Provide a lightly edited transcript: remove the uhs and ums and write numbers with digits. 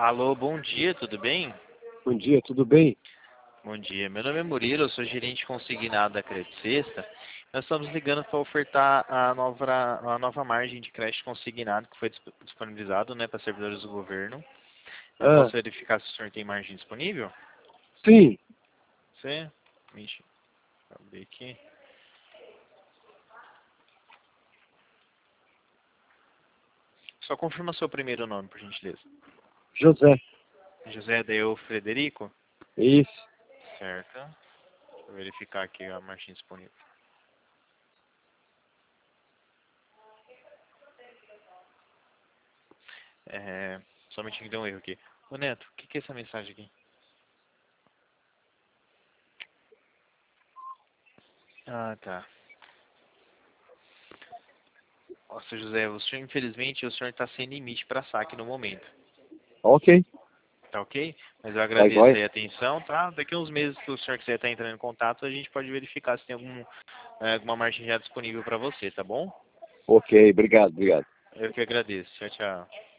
Alô, bom dia, tudo bem? Bom dia, tudo bem? Bom dia, meu nome é Murilo, eu sou gerente consignado da Crédito Sexta. Nós estamos ligando para ofertar a nova margem de crédito consignado que foi disponibilizado, né, para servidores do governo. Eu Ah, posso verificar se o senhor tem margem disponível? sim, Você? Deixa eu abrir aqui. Só confirma seu primeiro nome, por gentileza. José. José Deu Frederico? Isso. Certo. Vou verificar aqui a margem disponível. É, somente que deu um erro aqui. Ô Neto, o que é essa mensagem aqui? Ah, tá. Nossa, José, infelizmente, o senhor está sem limite para saque no momento. Ok, Tá ok? Mas eu tá agradeço igual. aí a atenção, tá? Daqui a uns meses que o senhor quiser estar entrando em contato, a gente pode verificar se tem alguma margem já disponível para você, tá bom? Ok, obrigado, obrigado. Eu que agradeço. Tchau, tchau.